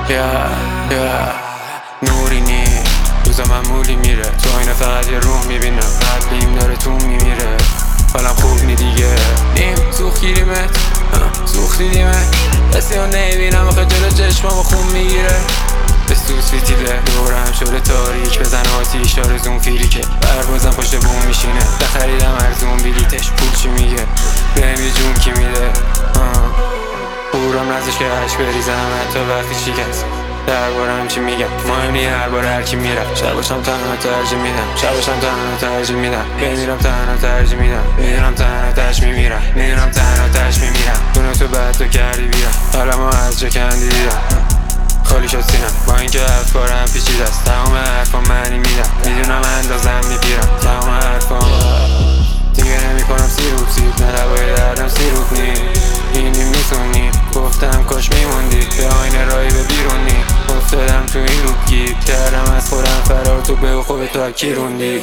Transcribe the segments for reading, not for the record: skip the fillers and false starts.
نوری نی روزا معمولی میره، تو اینه فقط یه روح میبینم، قلبیم داره تو میمیره، حالم خوب نی دیگه، نیم سوخ گیریمت سوخ دیدیمت، کسی رو نمیبینم آخه جلو چشمامو خون میگیره، به سوس فیتیله دورم شده تاریک، بزن آتیش آرزون فیریکه، پروازم پشت بوم میشینه، بخریدم ارزون بلیتش پول چی میگه، بهم یه جون کی میده، بورم نزش که عشق بریزم حتی وقتی شکست، دربارم چی میگم مهم نی هر بار هر کی میرم، شب باشم تنها ترجیح میدم، شب باشم تنها ترجیح میدم، بمیرم تنها ترجیح میدم، میدونم تنها تش میمیرم، میدونم تنها تش میمیرم، دونه تو بعد تو کردی بیرم، حالمو از جا کندی دیدم، خالی شد سینم با اینکه افکارم پیچیده است، تمام حرفام معنی میدم، میدونم اندازم میگیرم، تمام حرفام دیگه نمیکنم سیروب نه دوای دردم سیروب نی اینی میتونی گفتم کاش میموندی، به آینه رایی به بیرونی افتادم تو این لوپ گیر کردم از خودم فرار، تو به خوب تو اکی روندی.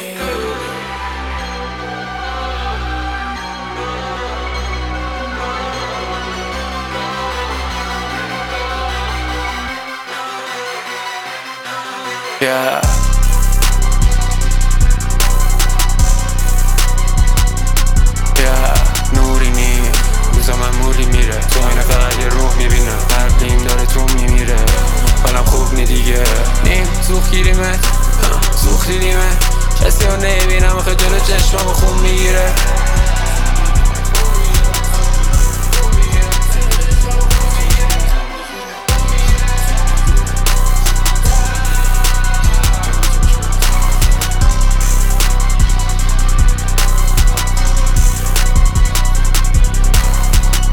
نوری نی روزا معمولی میره، تو اینه فقط یه روح میبینم، قلبیم داره تو میمیره، حالم خوب نی دیگه، نیم سوخ گیریمت سوخ دیدیمت، کسی رو نمیبینم آخه جلو چشمامو خون میگیره،